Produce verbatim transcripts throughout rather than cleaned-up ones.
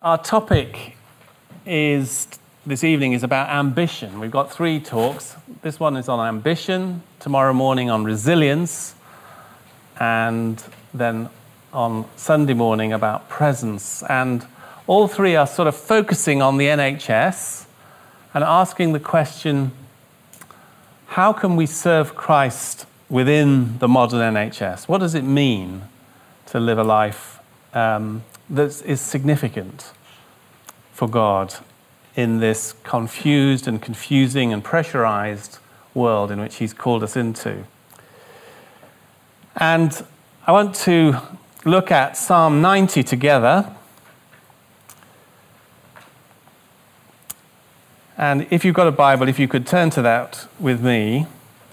Our topic is this evening is about ambition. We've got three talks. This one is on ambition, tomorrow morning on resilience, and then on Sunday morning about presence. And all three are sort of focusing on the N H S and asking the question, how can we serve Christ within the modern N H S? What does it mean to live a life um, that is significant for God in this confused and confusing and pressurized world in which he's called us into? And I want to look at Psalm ninety together. And if you've got a Bible, if you could turn to that with me.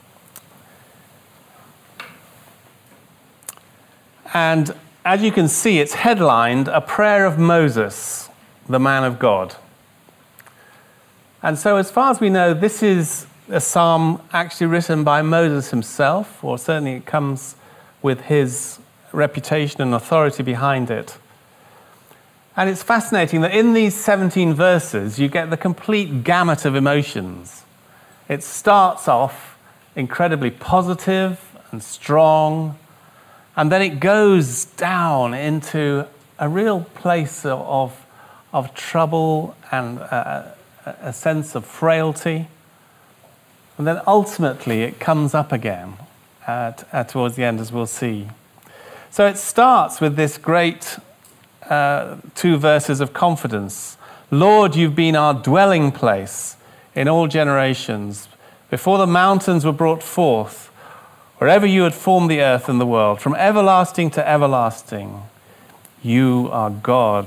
And as you can see, it's headlined, A Prayer of Moses, the Man of God. And so as far as we know, this is a psalm actually written by Moses himself, or certainly it comes with his reputation and authority behind it. And it's fascinating that in these seventeen verses, you get the complete gamut of emotions. It starts off incredibly positive and strong, and then it goes down into a real place of, of, of trouble and a, a sense of frailty. And then ultimately it comes up again at, at, towards the end, as we'll see. So it starts with this great uh, two verses of confidence. Lord, you've been our dwelling place in all generations. Before the mountains were brought forth, wherever you had formed the earth and the world, from everlasting to everlasting, you are God.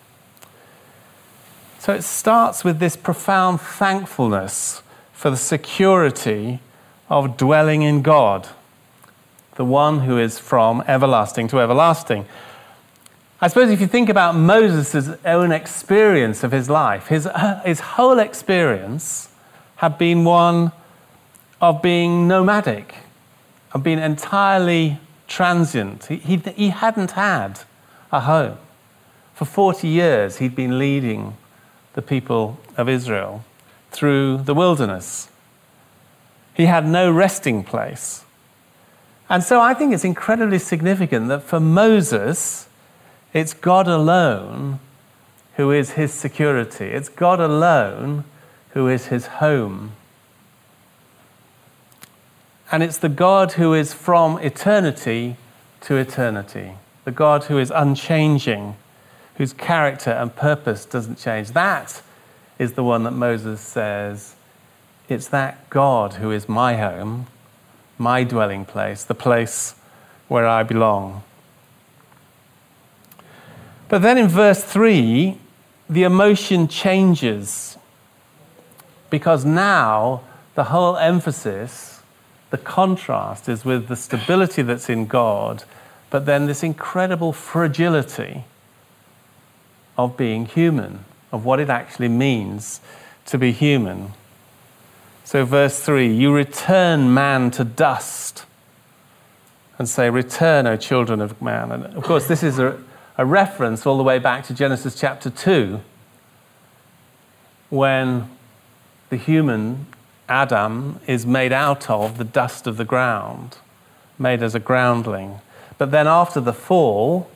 So it starts with this profound thankfulness for the security of dwelling in God, the one who is from everlasting to everlasting. I suppose if you think about Moses' own experience of his life, his, his whole experience had been one of being nomadic, of being entirely transient. He, he, he hadn't had a home. For forty years, he'd been leading the people of Israel through the wilderness. He had no resting place. And so I think it's incredibly significant that for Moses, it's God alone who is his security. It's God alone who is his home. And it's the God who is from eternity to eternity. The God who is unchanging, whose character and purpose doesn't change. That is the one that Moses says, it's that God who is my home, my dwelling place, the place where I belong. But then in verse three, the emotion changes, because now the whole emphasis, the contrast, is with the stability that's in God, but then this incredible fragility of being human, of what it actually means to be human. So verse three, you return man to dust, and say, return, O children of man. And of course, this is a, a reference all the way back to Genesis chapter two, when the human Adam is made out of the dust of the ground, made as a groundling. But then after the fall,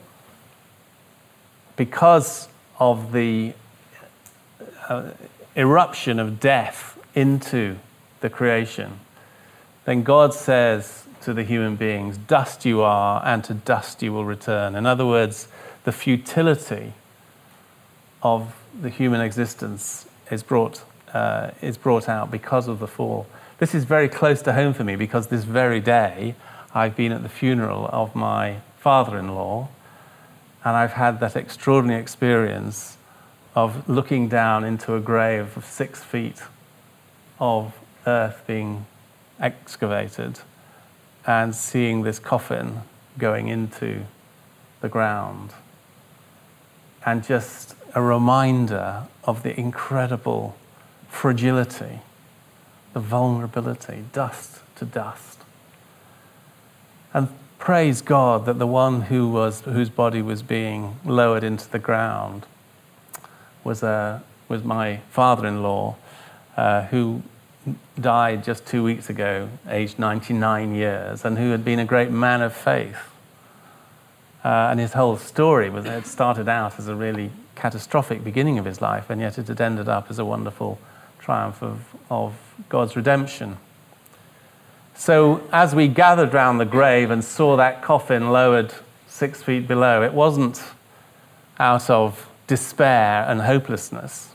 because of the uh, eruption of death into the creation, then God says to the human beings, dust you are, and to dust you will return. In other words, the futility of the human existence is brought uh, is brought out because of the fall. This is very close to home for me, because this very day I've been at the funeral of my father-in-law, and I've had that extraordinary experience of looking down into a grave of six feet of earth being excavated and seeing this coffin going into the ground. And just a reminder of the incredible fragility, the vulnerability, dust to dust. And praise God that the one who was, whose body was being lowered into the ground was a was my father-in-law, uh, who died just two weeks ago, aged ninety-nine years, and who had been a great man of faith. Uh, and his whole story was it started out as a really catastrophic beginning of his life, and yet it had ended up as a wonderful triumph of, of God's redemption. So as we gathered round the grave and saw that coffin lowered six feet below, it wasn't out of despair and hopelessness.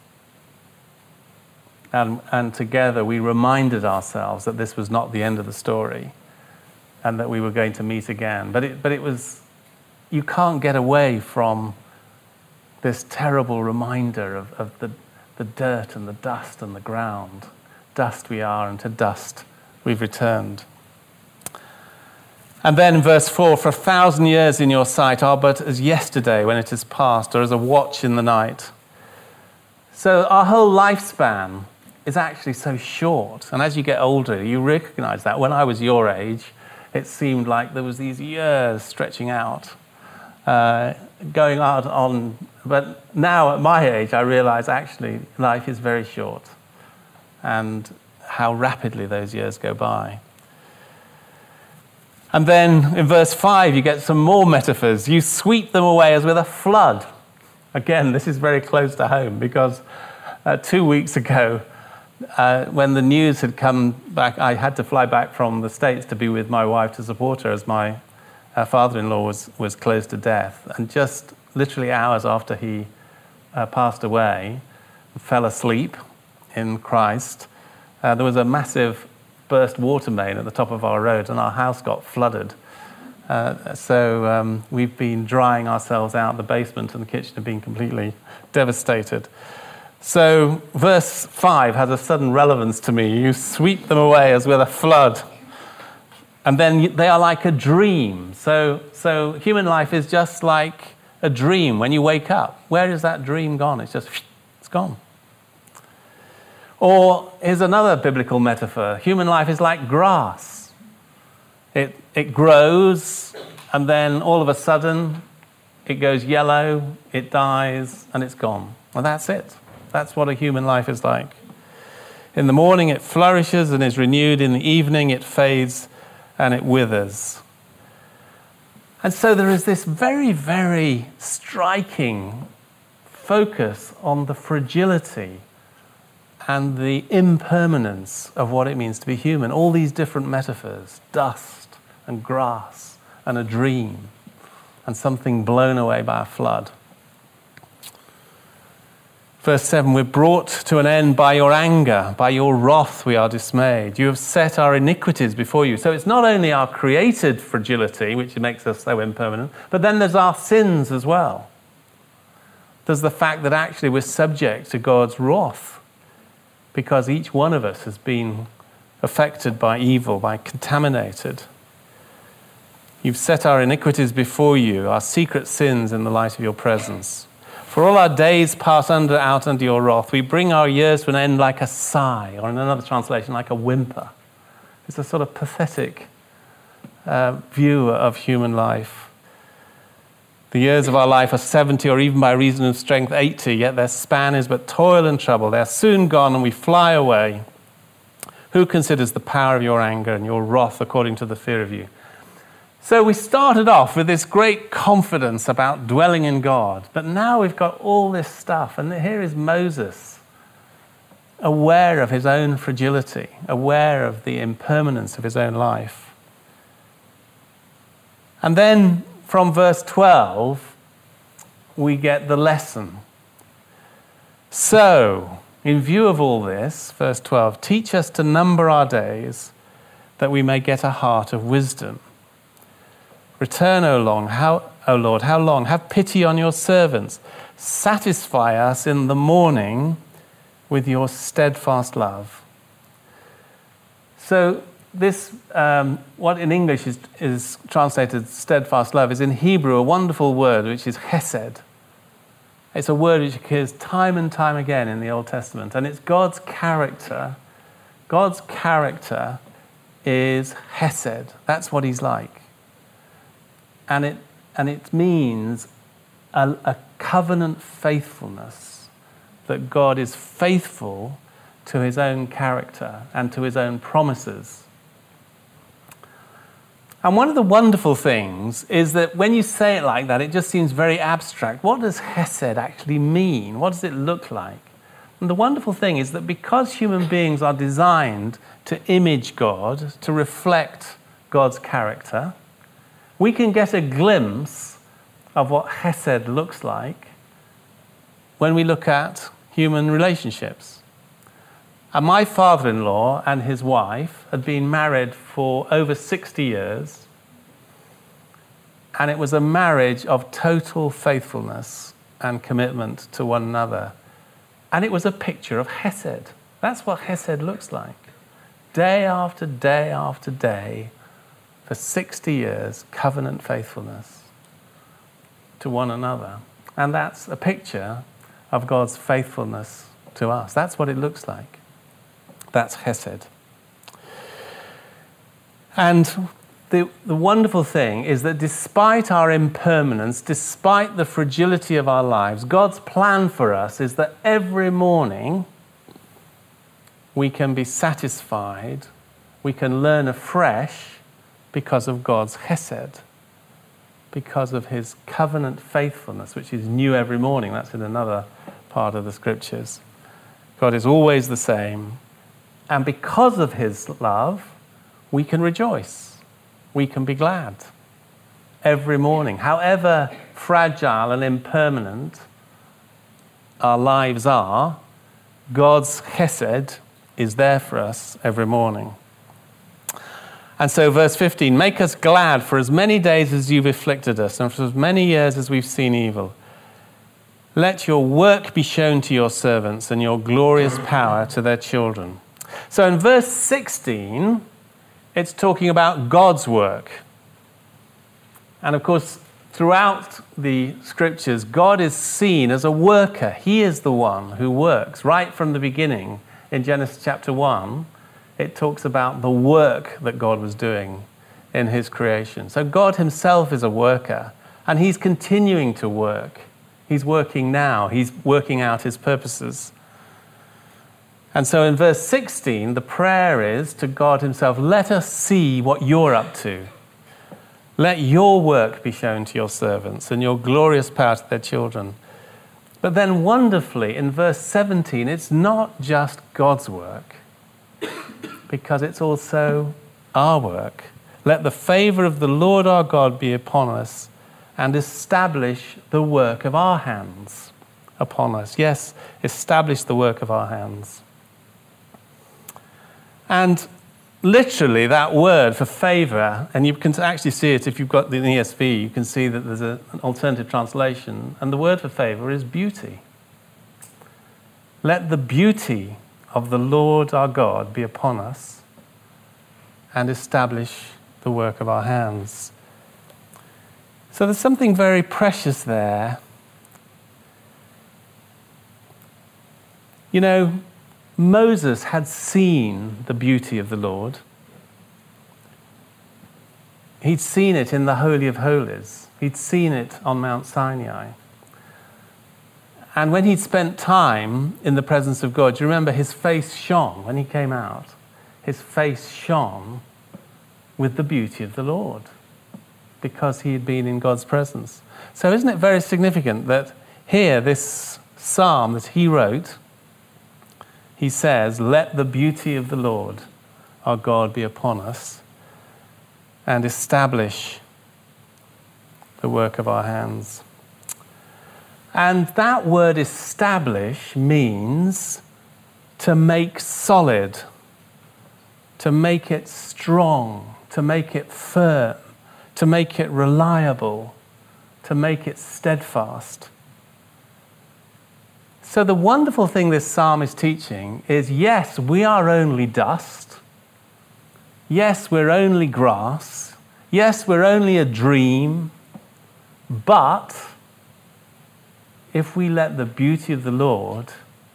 And, and together we reminded ourselves that this was not the end of the story and that we were going to meet again. But it, but it was, you can't get away from this terrible reminder of, of the, the dirt and the dust and the ground. Dust we are, and to dust we've returned. And then verse four, for a thousand years in your sight are but as yesterday when it is past, or as a watch in the night. So our whole lifespan is actually so short. And as you get older, you recognize that. When I was your age, it seemed like there was these years stretching out, uh, going out on. But now at my age, I realize actually life is very short, and how rapidly those years go by. And then in verse five, you get some more metaphors. You sweep them away as with a flood. Again, this is very close to home, because uh, two weeks ago, uh, when the news had come back, I had to fly back from the States to be with my wife to support her as my uh, father-in-law was, was close to death. And just literally hours after he uh, passed away, fell asleep in Christ, uh, there was a massive burst water main at the top of our road, and our house got flooded. Uh, so um, we've been drying ourselves out. The basement and the kitchen have been completely devastated. So verse five has a sudden relevance to me. You sweep them away as with a flood. And then they are like a dream. So, so human life is just like a dream when you wake up. Where is that dream gone? It's just, it's gone. Or here's another biblical metaphor. Human life is like grass. It, it grows, and then all of a sudden, it goes yellow, it dies, and it's gone. Well, that's it. That's what a human life is like. In the morning, it flourishes and is renewed. In the evening, it fades and it withers. And so there is this very, very striking focus on the fragility and the impermanence of what it means to be human. All these different metaphors, dust and grass and a dream and something blown away by a flood. Verse seven, we're brought to an end by your anger, by your wrath we are dismayed. You have set our iniquities before you. So it's not only our created fragility, which makes us so impermanent, but then there's our sins as well. There's the fact that actually we're subject to God's wrath, because each one of us has been affected by evil, by contaminated. You've set our iniquities before you, our secret sins in the light of your presence. For all our days pass under out under your wrath. We bring our years to an end like a sigh, or in another translation, like a whimper. It's a sort of pathetic uh, view of human life. The years of our life are seventy, or even by reason of strength eighty, yet their span is but toil and trouble. They are soon gone and we fly away. Who considers the power of your anger and your wrath according to the fear of you? So we started off with this great confidence about dwelling in God, but now we've got all this stuff, and here is Moses, aware of his own fragility, aware of the impermanence of his own life. And then from verse twelve, we get the lesson. So, in view of all this, verse twelve, teach us to number our days that we may get a heart of wisdom. Return, O long, how, O Lord, how long? Have pity on your servants. Satisfy us in the morning with your steadfast love. So this, um, what in English is, is translated steadfast love, is in Hebrew a wonderful word which is chesed. It's a word which occurs time and time again in the Old Testament, and it's God's character. God's character is chesed. That's what he's like. And it, and it means a, a covenant faithfulness that God is faithful to his own character and to his own promises. And one of the wonderful things is that when you say it like that, it just seems very abstract. What does Hesed actually mean? What does it look like? And the wonderful thing is that because human beings are designed to image God, to reflect God's character, we can get a glimpse of what Hesed looks like when we look at human relationships. And my father-in-law and his wife had been married for over sixty years, and it was a marriage of total faithfulness and commitment to one another. And it was a picture of Hesed. That's what Hesed looks like. Day after day after day, for sixty years, covenant faithfulness to one another. And that's a picture of God's faithfulness to us. That's what it looks like. That's Hesed. And the, the wonderful thing is that despite our impermanence, despite the fragility of our lives, God's plan for us is that every morning we can be satisfied, we can learn afresh because of God's Hesed, because of his covenant faithfulness, which is new every morning. That's in another part of the scriptures. God is always the same. And because of his love, we can rejoice. We can be glad every morning. However fragile and impermanent our lives are, God's Hesed is there for us every morning. And so verse fifteen, make us glad for as many days as you've afflicted us, and for as many years as we've seen evil. Let your work be shown to your servants, and your glorious power to their children. So in verse sixteen, it's talking about God's work. And of course, throughout the scriptures, God is seen as a worker. He is the one who works. Right from the beginning, in Genesis chapter one, it talks about the work that God was doing in his creation. So God himself is a worker, and he's continuing to work. He's working now. He's working out his purposes. And so in verse sixteen, the prayer is to God himself, let us see what you're up to. Let your work be shown to your servants and your glorious power to their children. But then wonderfully, in verse seventeen, it's not just God's work, because it's also our work. Let the favor of the Lord our God be upon us and establish the work of our hands upon us. Yes, establish the work of our hands. And literally that word for favor, and you can actually see it if you've got the E S V, you can see that there's a, an alternative translation, and the word for favor is beauty. Let the beauty of the Lord our God be upon us and establish the work of our hands. So there's something very precious there. You know, Moses had seen the beauty of the Lord. He'd seen it in the Holy of Holies. He'd seen it on Mount Sinai. And when he'd spent time in the presence of God, do you remember his face shone when he came out? His face shone with the beauty of the Lord because he had been in God's presence. So isn't it very significant that here, this psalm that he wrote, he says, let the beauty of the Lord our God be upon us and establish the work of our hands. And that word establish means to make solid, to make it strong, to make it firm, to make it reliable, to make it steadfast. So the wonderful thing this psalm is teaching is, yes, we are only dust. Yes, we're only grass. Yes, we're only a dream. But if we let the beauty of the Lord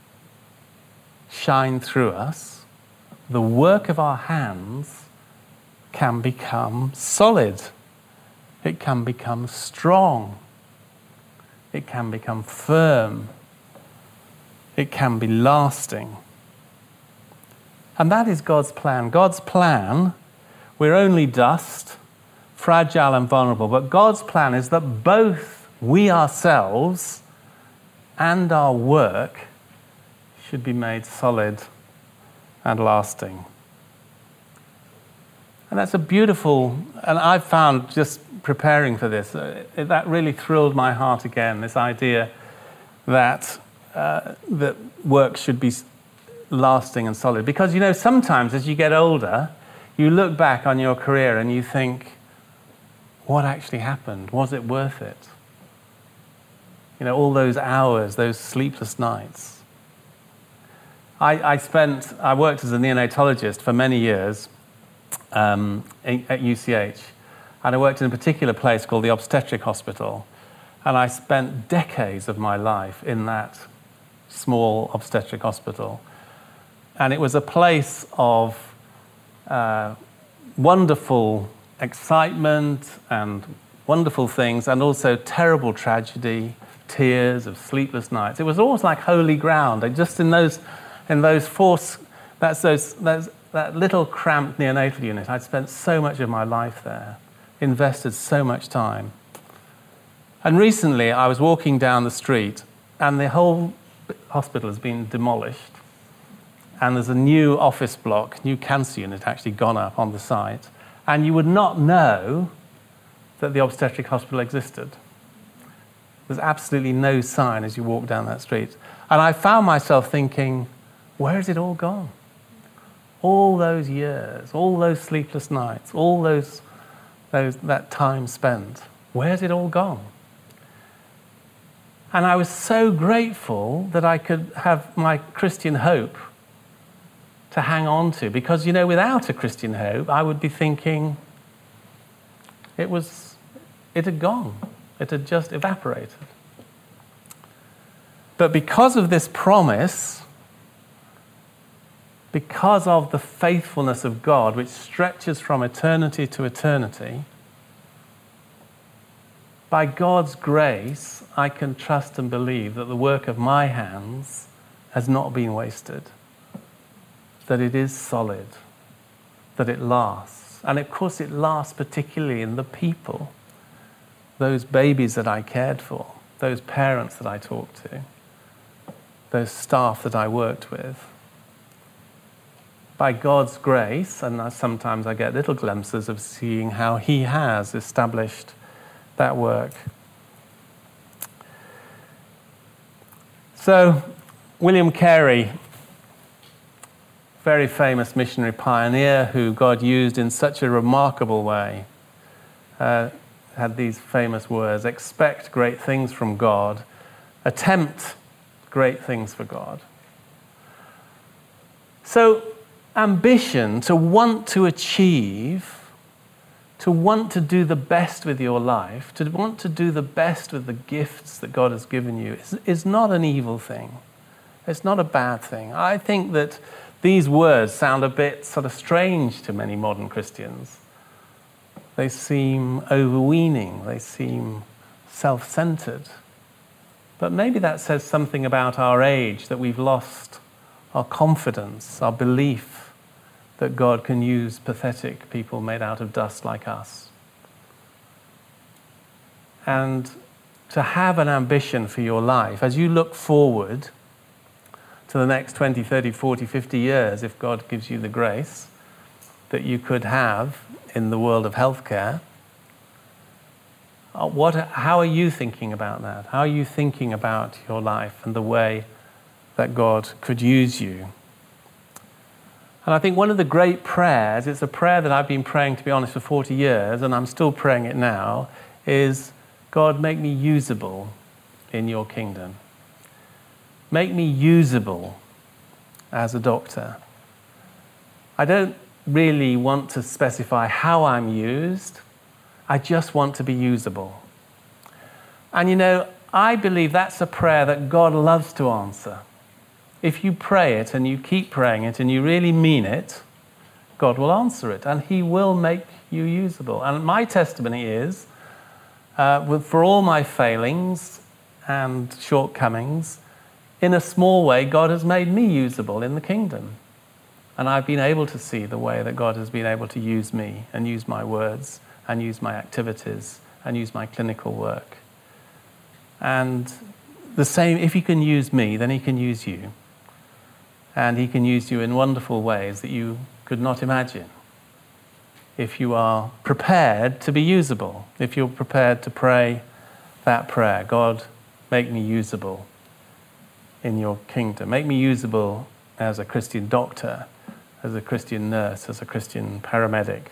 shine through us, the work of our hands can become solid. It can become strong. It can become firm. It it can be lasting. And that is God's plan. God's plan, we're only dust, fragile and vulnerable, but God's plan is that both we ourselves and our work should be made solid and lasting. And that's a beautiful, and I've found just preparing for this, uh, that really thrilled my heart again, this idea that uh, that work should be lasting and solid. Because, you know, sometimes as you get older, you look back on your career and you think, what actually happened? Was it worth it? You know, all those hours, those sleepless nights. I, I spent, I worked as a neonatologist for many years um, at U C H, and I worked in a particular place called the Obstetric Hospital, and I spent decades of my life in that small obstetric hospital. And it was a place of uh, wonderful excitement and wonderful things, and also terrible tragedy, tears of sleepless nights. It was almost like holy ground. And just in those, in those four, that's those, those, that little cramped neonatal unit, I'd spent so much of my life there, invested so much time. And recently, I was walking down the street, and the whole hospital has been demolished. And there's a new office block, new cancer unit actually gone up on the site. And you would not know that the obstetric hospital existed. There's absolutely no sign as you walk down that street. And I found myself thinking, where has it all gone? All those years, all those sleepless nights, all those, those that time spent, where's it all gone? And I was so grateful that I could have my Christian hope to hang on to, because, you know, without a Christian hope, I would be thinking it was, it had gone. It had just evaporated. But because of this promise, because of the faithfulness of God, which stretches from eternity to eternity, by God's grace, I can trust and believe that the work of my hands has not been wasted, that it is solid, that it lasts. And of course it lasts particularly in the people, those babies that I cared for, those parents that I talked to, those staff that I worked with. By God's grace, and sometimes I get little glimpses of seeing how He has established that work. So, William Carey, very famous missionary pioneer who God used in such a remarkable way, uh, had these famous words: expect great things from God, attempt great things for God. So, ambition, to want to achieve, to want to do the best with your life, to want to do the best with the gifts that God has given you is, is not an evil thing. It's not a bad thing. I think that these words sound a bit sort of strange to many modern Christians. They seem overweening. They seem self-centered. But maybe that says something about our age, that we've lost our confidence, our belief that God can use pathetic people made out of dust like us. And to have an ambition for your life, as you look forward to the next twenty, thirty, forty, fifty years, if God gives you the grace that you could have in the world of healthcare, what, how are you thinking about that? How are you thinking about your life and the way that God could use you? And I think one of the great prayers, it's a prayer that I've been praying, to be honest, for forty years, and I'm still praying it now, is, God, make me usable in your kingdom. Make me usable as a doctor. I don't really want to specify how I'm used. I just want to be usable. And you know, I believe that's a prayer that God loves to answer. If you pray it and you keep praying it and you really mean it, God will answer it and He will make you usable. And my testimony is, uh, with, for all my failings and shortcomings, in a small way, God has made me usable in the kingdom. And I've been able to see the way that God has been able to use me and use my words and use my activities and use my clinical work. And the same, if he can use me, then he can use you. And he can use you in wonderful ways that you could not imagine. If you are prepared to be usable, if you're prepared to pray that prayer, God, make me usable in your kingdom. Make me usable as a Christian doctor, as a Christian nurse, as a Christian paramedic.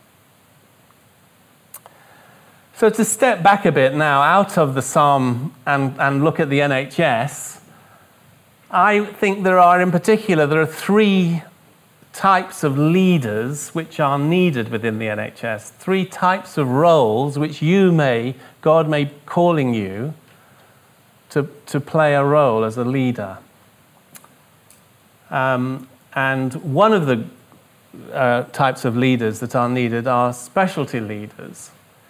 So to step back a bit now out of the psalm and, and look at the N H S, I think there are, in particular, there are three types of leaders which are needed within the N H S. Three types of roles which you may, God may be calling you to, to play a role as a leader. Um, and one of the uh, types of leaders that are needed are specialty leaders.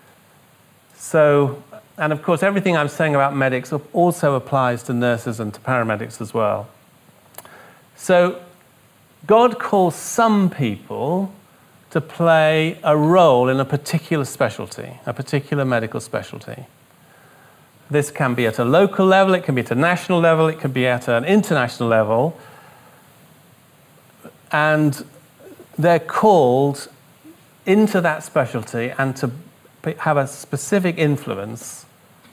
So, and of course, everything I'm saying about medics also applies to nurses and to paramedics as well. So, God calls some people to play a role in a particular specialty, a particular medical specialty. This can be at a local level, it can be at a national level, it can be at an international level. And they're called into that specialty and to have a specific influence.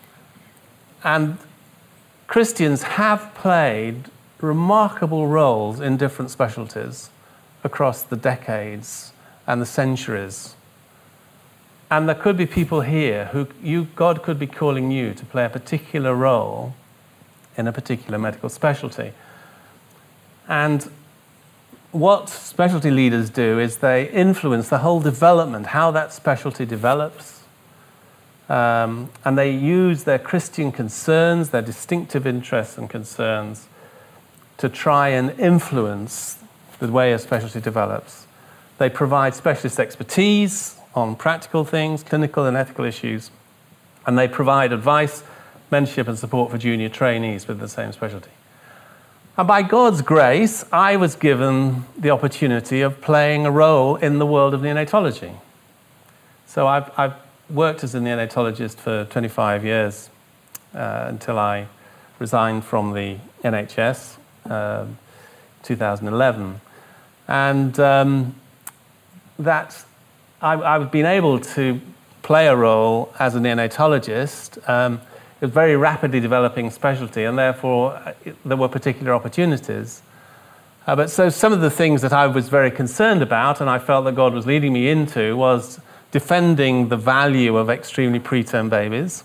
And Christians have played remarkable roles in different specialties across the decades and the centuries. And there could be people here who you, God could be calling you to play a particular role in a particular medical specialty. And what specialty leaders do is they influence the whole development, how that specialty develops. Um, and they use their Christian concerns, their distinctive interests and concerns to try and influence the way a specialty develops. They provide specialist expertise on practical things, clinical and ethical issues, and they provide advice, mentorship and support for junior trainees with the same specialty. And by God's grace, I was given the opportunity of playing a role in the world of neonatology. So I've, I've worked as a neonatologist for twenty-five years uh, until I resigned from the N H S uh, two thousand eleven. And um, that I, I've been able to play a role as a neonatologist. Um, It was a very rapidly developing specialty, and therefore it, there were particular opportunities. Uh, but so some of the things that I was very concerned about, and I felt that God was leading me into, was defending the value of extremely preterm babies.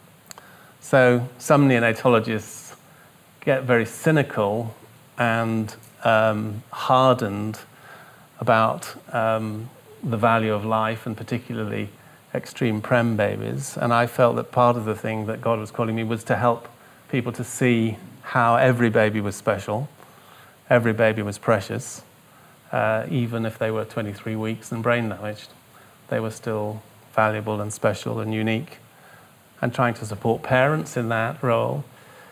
So some neonatologists get very cynical and um, hardened about um, the value of life, and particularly extreme prem babies, and I felt that part of the thing that God was calling me was to help people to see how every baby was special, every baby was precious, uh, even if they were twenty-three weeks and brain damaged, they were still valuable and special and unique, and trying to support parents in that role.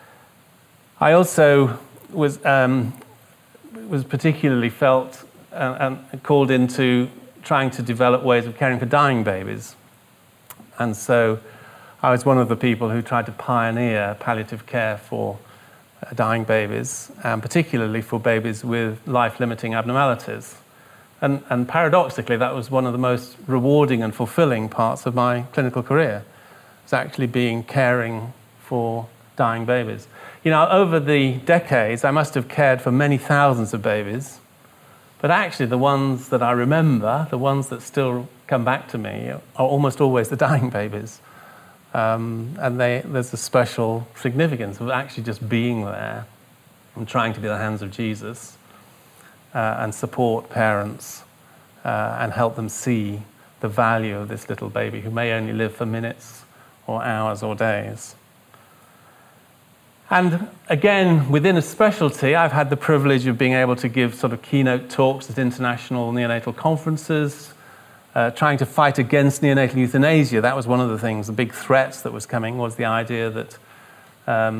I also was um, was particularly felt and, and called into trying to develop ways of caring for dying babies. And so I was one of the people who tried to pioneer palliative care for uh, dying babies, and particularly for babies with life-limiting abnormalities. And, and paradoxically, that was one of the most rewarding and fulfilling parts of my clinical career, was actually being caring for dying babies. You know, over the decades, I must have cared for many thousands of babies, but actually the ones that I remember, the ones that still come back to me, are almost always the dying babies. Um, and they, there's a special significance of actually just being there and trying to be the hands of Jesus uh, and support parents uh, and help them see the value of this little baby who may only live for minutes or hours or days. And again, within a specialty, I've had the privilege of being able to give sort of keynote talks at international neonatal conferences, uh, trying to fight against neonatal euthanasia. That was one of the things, the big threats that was coming, was the idea that um,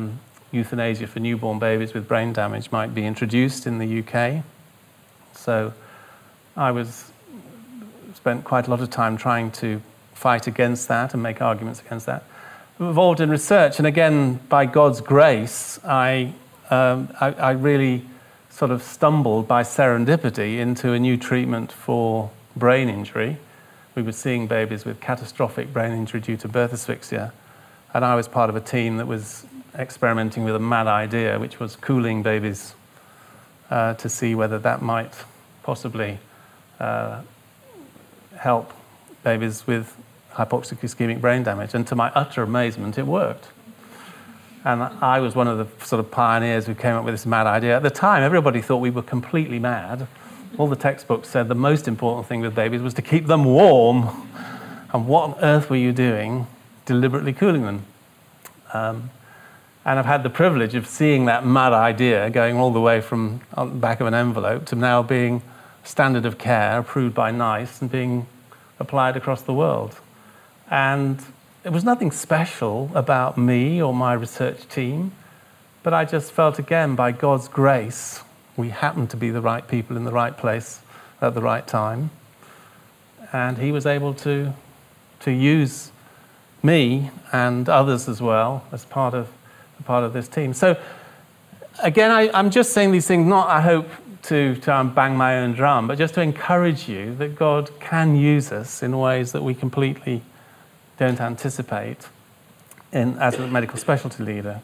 euthanasia for newborn babies with brain damage might be introduced in the U K. So I was spent quite a lot of time trying to fight against that and make arguments against that. Involved in research, and again, by God's grace, I, um, I, I really sort of stumbled by serendipity into a new treatment for brain injury. We were seeing babies with catastrophic brain injury due to birth asphyxia, and I was part of a team that was experimenting with a mad idea, which was cooling babies uh, to see whether that might possibly uh, help babies with hypoxic ischemic brain damage. And to my utter amazement, it worked. And I was one of the sort of pioneers who came up with this mad idea. At the time, everybody thought we were completely mad. All the textbooks said the most important thing with babies was to keep them warm. And what on earth were you doing deliberately cooling them? Um, and I've had the privilege of seeing that mad idea going all the way from on the back of an envelope to now being standard of care, approved by NICE, and being applied across the world. And there was nothing special about me or my research team, but I just felt, again, by God's grace, we happened to be the right people in the right place at the right time. And he was able to, to use me and others as well as part of, part of this team. So, again, I, I'm just saying these things, not, I hope, to try and bang my own drum, but just to encourage you that God can use us in ways that we completely don't anticipate in, as a medical specialty leader.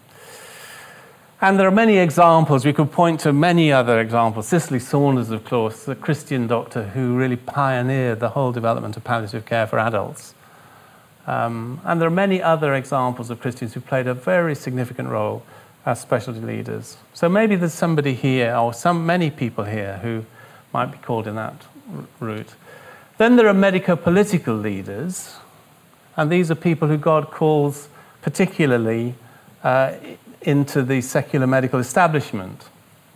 And there are many examples. We could point to many other examples. Cicely Saunders, of course, the Christian doctor who really pioneered the whole development of palliative care for adults. Um, and there are many other examples of Christians who played a very significant role as specialty leaders. So maybe there's somebody here, or some many people here, who might be called in that r- route. Then there are medico-political leaders, and these are people who God calls particularly uh, into the secular medical establishment.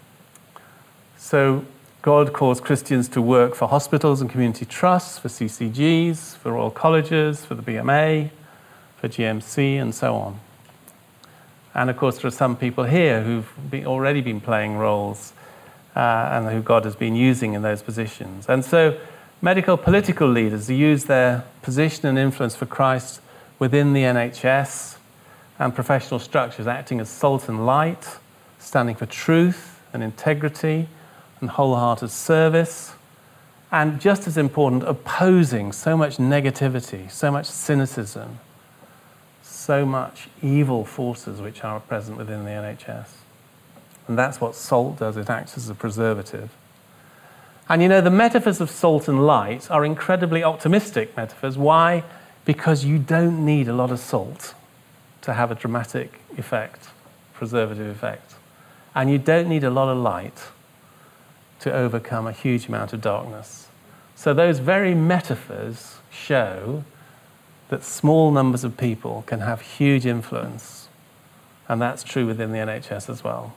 So God calls Christians to work for hospitals and community trusts, for C C Gs, for Royal Colleges, for the B M A, for G M C, and so on. And of course, there are some people here who've been, already been playing roles uh, and who God has been using in those positions. And so medical political leaders use their position and influence for Christ within the N H S and professional structures, acting as salt and light, standing for truth and integrity and wholehearted service, and just as important, opposing so much negativity, so much cynicism, so much evil forces which are present within the N H S. And that's what salt does. It acts as a preservative. And you know, the metaphors of salt and light are incredibly optimistic metaphors. Why? Because you don't need a lot of salt to have a dramatic effect, preservative effect. And you don't need a lot of light to overcome a huge amount of darkness. So those very metaphors show that small numbers of people can have huge influence. And that's true within the N H S as well.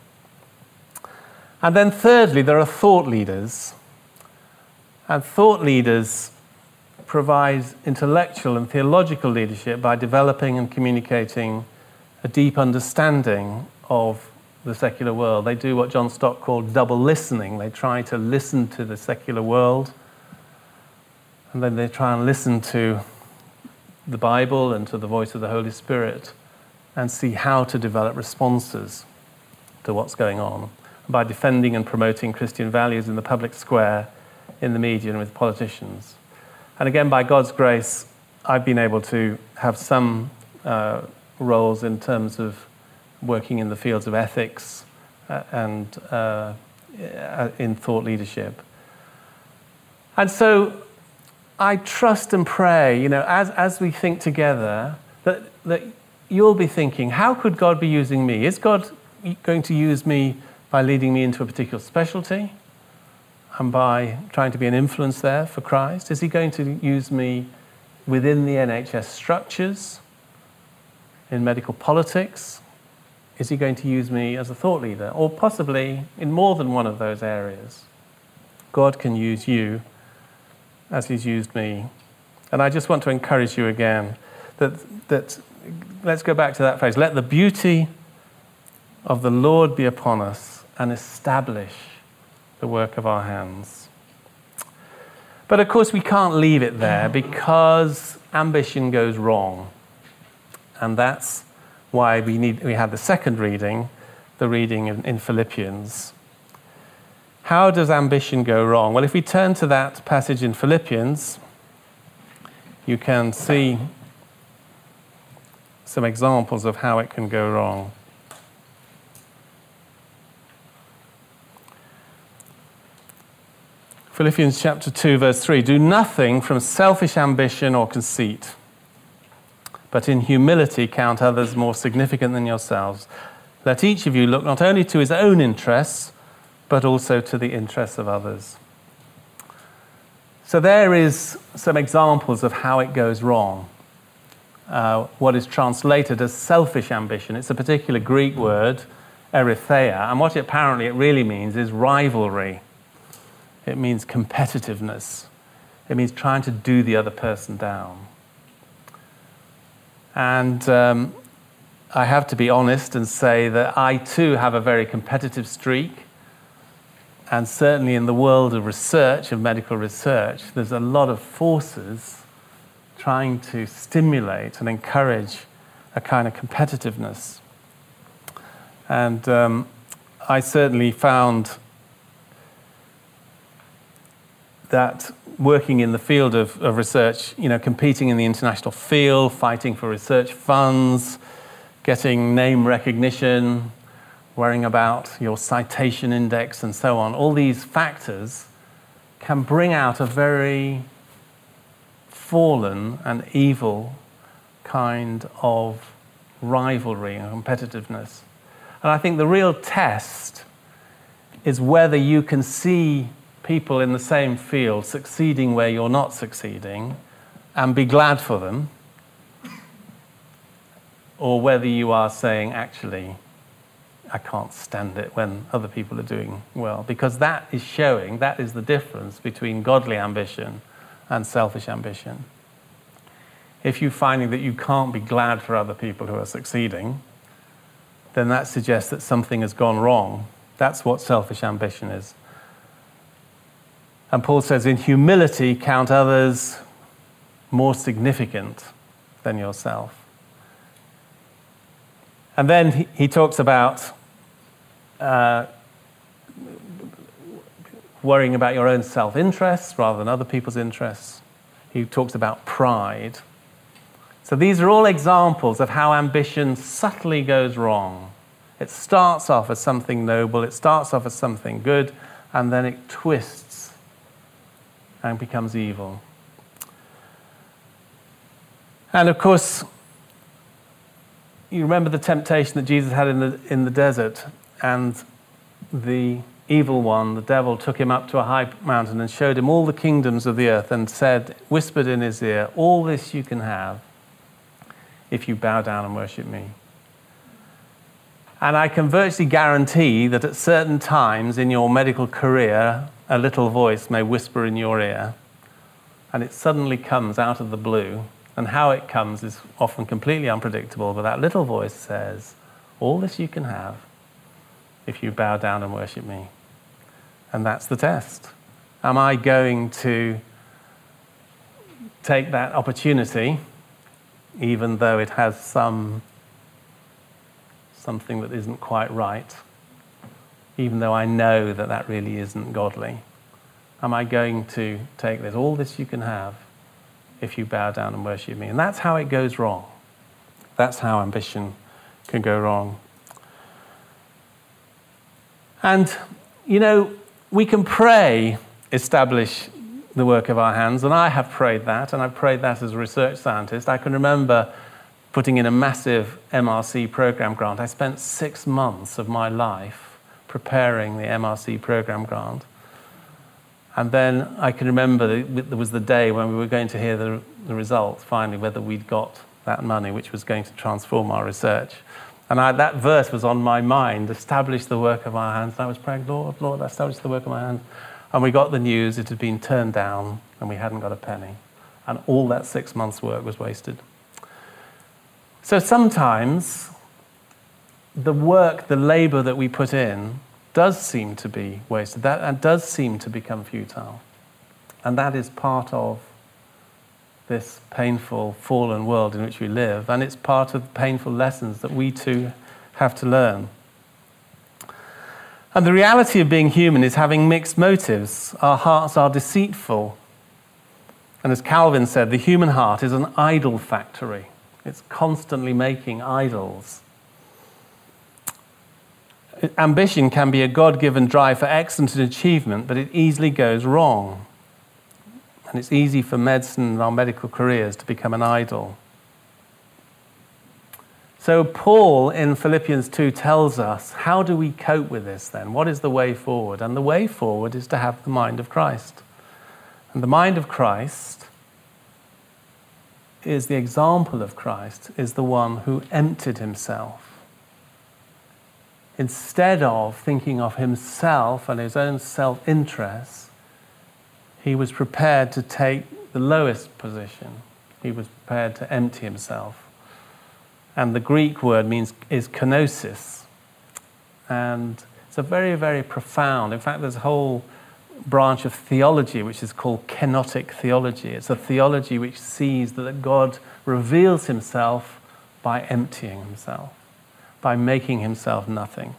And then thirdly, there are thought leaders. And thought leaders provide intellectual and theological leadership by developing and communicating a deep understanding of the secular world. They do what John Stott called double listening. They try to listen to the secular world, and then they try and listen to the Bible and to the voice of the Holy Spirit and see how to develop responses to what's going on by defending and promoting Christian values in the public square, in the media, and with politicians. And again, by God's grace, I've been able to have some uh, roles in terms of working in the fields of ethics uh, and uh, in thought leadership. And so I trust and pray, you know, as, as we think together, that, that you'll be thinking, how could God be using me? Is God going to use me by leading me into a particular specialty and by trying to be an influence there for Christ? Is he going to use me within the N H S structures, in medical politics? Is he going to use me as a thought leader? Or possibly in more than one of those areas? God can use you as he's used me. And I just want to encourage you again that, that let's go back to that phrase, let the beauty of the Lord be upon us and establish the work of our hands. But of course, we can't leave it there because ambition goes wrong. And that's why we need we have the second reading, the reading in, in Philippians. How does ambition go wrong? Well, if we turn to that passage in Philippians, you can see some examples of how it can go wrong. Philippians chapter two, verse three, do nothing from selfish ambition or conceit, but in humility count others more significant than yourselves. Let each of you look not only to his own interests, but also to the interests of others. So there is some examples of how it goes wrong. Uh, what is translated as selfish ambition. It's a particular Greek word, erytheia, and what it, apparently it really means is rivalry. It means competitiveness. It means trying to do the other person down. And um, I have to be honest and say that I too have a very competitive streak. And certainly in the world of research, of medical research, there's a lot of forces trying to stimulate and encourage a kind of competitiveness. And um, I certainly found that working in the field of, of research, you know, competing in the international field, fighting for research funds, getting name recognition, worrying about your citation index and so on, all these factors can bring out a very fallen and evil kind of rivalry and competitiveness. And I think the real test is whether you can see people in the same field succeeding where you're not succeeding and be glad for them, or whether you are saying, actually, I can't stand it when other people are doing well. Because that is showing, that is the difference between godly ambition and selfish ambition. If you're finding that you can't be glad for other people who are succeeding, then that suggests that something has gone wrong. That's what selfish ambition is. And Paul says, in humility, count others more significant than yourself. And then he, he talks about uh, worrying about your own self-interests rather than other people's interests. He talks about pride. So these are all examples of how ambition subtly goes wrong. It starts off as something noble, it starts off as something good, and then it twists and becomes evil. And of course, you remember the temptation that Jesus had in the in the desert, and the evil one, the devil, took him up to a high mountain and showed him all the kingdoms of the earth and said, whispered in his ear, all this you can have if you bow down and worship me. And I can virtually guarantee that at certain times in your medical career, a little voice may whisper in your ear, and it suddenly comes out of the blue. And how it comes is often completely unpredictable, but that little voice says, all this you can have if you bow down and worship me. And that's the test. Am I going to take that opportunity, even though it has some something that isn't quite right, even though I know that that really isn't godly? Am I going to take this, all this you can have, if you bow down and worship me? And that's how it goes wrong. That's how ambition can go wrong. And, you know, we can pray, establish the work of our hands, and I have prayed that, and I've prayed that as a research scientist. I can remember putting in a massive M R C program grant. I spent six months of my life preparing the M R C program grant. And then I can remember that there was the day when we were going to hear the, the results, finally, whether we'd got that money, which was going to transform our research. And I, that verse was on my mind, establish the work of our hands. And I was praying, Lord, Lord, establish the work of my hands. And we got the news, it had been turned down, and we hadn't got a penny. And all that six months' work was wasted. So sometimes the work, the labor that we put in does seem to be wasted. That and does seem to become futile. And that is part of this painful, fallen world in which we live, and it's part of the painful lessons that we too have to learn. And the reality of being human is having mixed motives. Our hearts are deceitful. And as Calvin said, the human heart is an idol factory. It's constantly making idols. Ambition can be a God-given drive for excellence and achievement, but it easily goes wrong. And it's easy for medicine and our medical careers to become an idol. So Paul in Philippians two tells us, how do we cope with this then? What is the way forward? And the way forward is to have the mind of Christ. And the mind of Christ is the example of Christ, is the one who emptied himself. Instead of thinking of himself and his own self-interest, he was prepared to take the lowest position. He was prepared to empty himself. And the Greek word means is kenosis. And it's a very, very profound, in fact, there's a whole branch of theology which is called kenotic theology. It's a theology which sees that God reveals himself by emptying himself, by making himself nothing.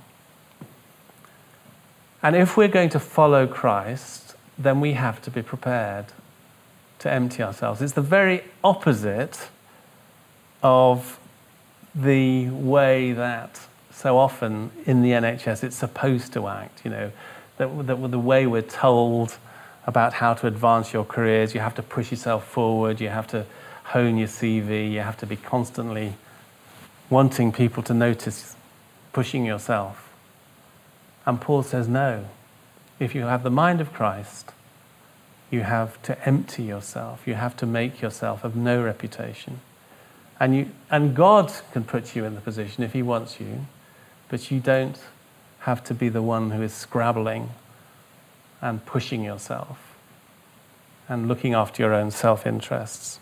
And if we're going to follow Christ, then we have to be prepared to empty ourselves. It's the very opposite of the way that so often in the N H S it's supposed to act, you know, that, that the way we're told about how to advance your careers, you have to push yourself forward, you have to hone your C V, you have to be constantly wanting people to notice pushing yourself. And Paul says, no. If you have the mind of Christ, you have to empty yourself. You have to make yourself of no reputation. And you, and God can put you in the position if he wants you, but you don't have to be the one who is scrabbling and pushing yourself and looking after your own self-interests.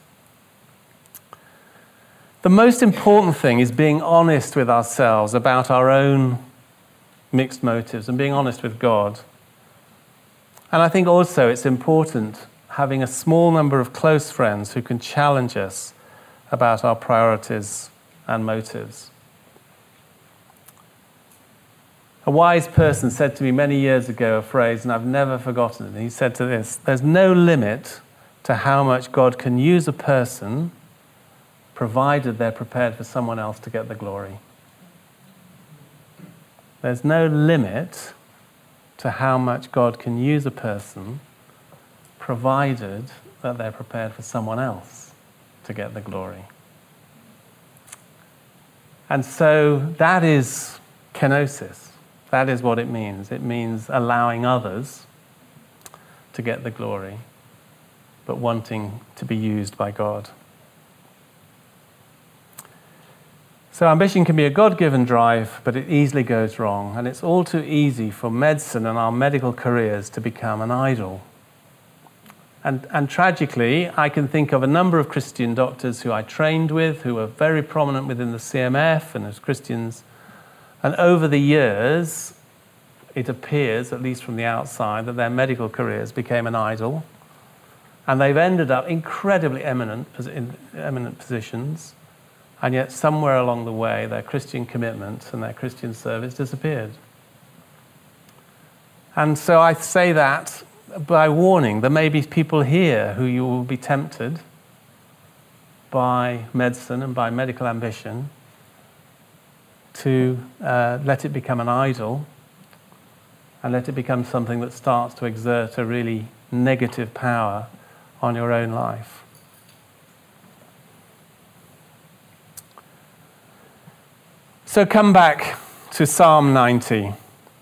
The most important thing is being honest with ourselves about our own mixed motives and being honest with God. And I think also it's important having a small number of close friends who can challenge us about our priorities and motives. A wise person said to me many years ago a phrase, and I've never forgotten it. He said to this, there's no limit to how much God can use a person provided they're prepared for someone else to get the glory. There's no limit to how much God can use a person provided that they're prepared for someone else to get the glory. And so that is kenosis. That is what it means. It means allowing others to get the glory, but wanting to be used by God. So ambition can be a God-given drive, but it easily goes wrong. And it's all too easy for medicine and our medical careers to become an idol. And, and tragically, I can think of a number of Christian doctors who I trained with, who were very prominent within the C M F and as Christians. And over the years, it appears, at least from the outside, that their medical careers became an idol. And they've ended up incredibly eminent, in eminent positions. And yet somewhere along the way, their Christian commitment and their Christian service disappeared. And so I say that by warning. There may be people here who you will be tempted by medicine and by medical ambition to uh, let it become an idol and let it become something that starts to exert a really negative power on your own life. So come back to Psalm ninety.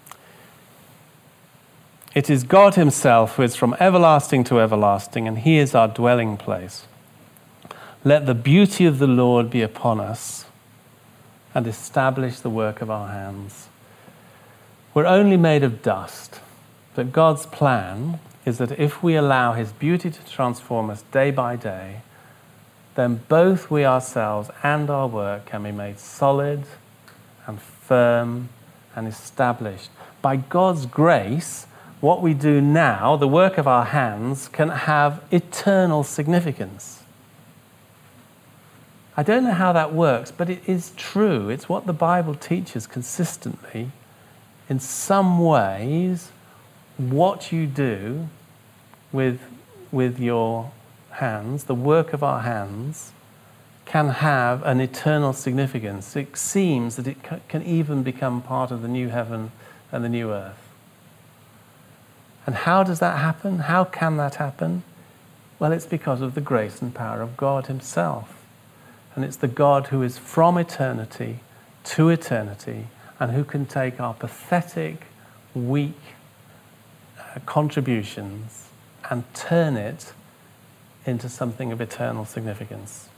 It is God himself who is from everlasting to everlasting, and he is our dwelling place. Let the beauty of the Lord be upon us and establish the work of our hands. We're only made of dust, but God's plan is that if we allow his beauty to transform us day by day, then both we ourselves and our work can be made solid and firm and established. By God's grace, what we do now, the work of our hands, can have eternal significance. I don't know how that works, but it is true. It's what the Bible teaches consistently. In some ways, what you do with, with your hands, the work of our hands, can have an eternal significance. It seems that it can even become part of the new heaven and the new earth. And how does that happen? How can that happen? Well, it's because of the grace and power of God himself. And it's the God who is from eternity to eternity and who can take our pathetic, weak uh, contributions and turn it into something of eternal significance.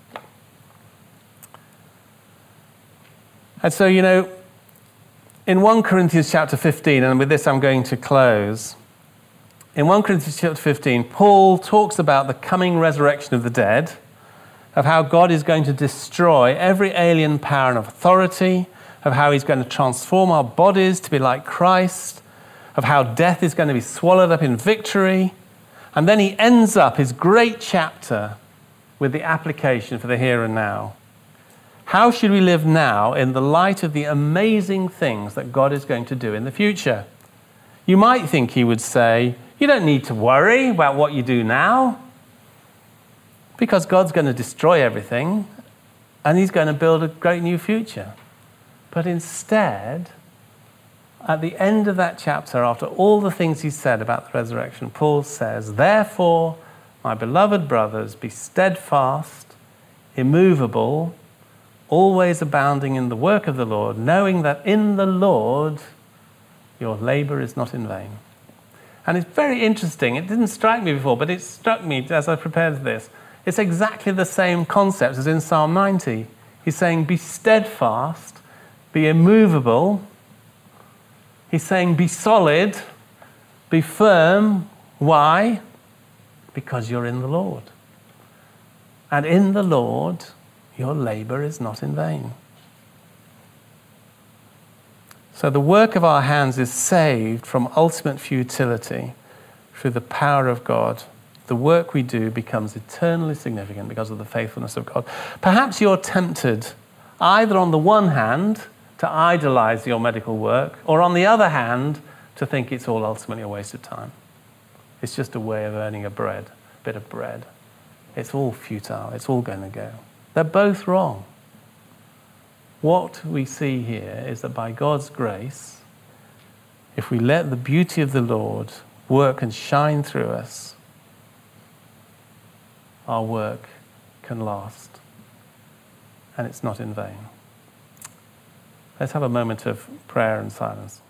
And so, you know, in First Corinthians chapter fifteen, and with this I'm going to close, in First Corinthians chapter fifteen, Paul talks about the coming resurrection of the dead, of how God is going to destroy every alien power and authority, of how he's going to transform our bodies to be like Christ, of how death is going to be swallowed up in victory. And then he ends up his great chapter with the application for the here and now. How should we live now in the light of the amazing things that God is going to do in the future? You might think he would say, you don't need to worry about what you do now, because God's going to destroy everything and he's going to build a great new future. But instead, at the end of that chapter, after all the things he said about the resurrection, Paul says, therefore, my beloved brothers, be steadfast, immovable, always abounding in the work of the Lord, knowing that in the Lord your labor is not in vain. And it's very interesting. It didn't strike me before, but it struck me as I prepared this. It's exactly the same concept as in Psalm ninety. He's saying, be steadfast, be immovable. He's saying, be solid, be firm. Why? Because you're in the Lord. And in the Lord, your labor is not in vain. So the work of our hands is saved from ultimate futility through the power of God. The work we do becomes eternally significant because of the faithfulness of God. Perhaps you're tempted either on the one hand to idolize your medical work, or on the other hand to think it's all ultimately a waste of time. It's just a way of earning a bread, bit of bread. It's all futile. It's all going to go. They're both wrong. What we see here is that by God's grace, if we let the beauty of the Lord work and shine through us, our work can last, and it's not in vain. Let's have a moment of prayer and silence.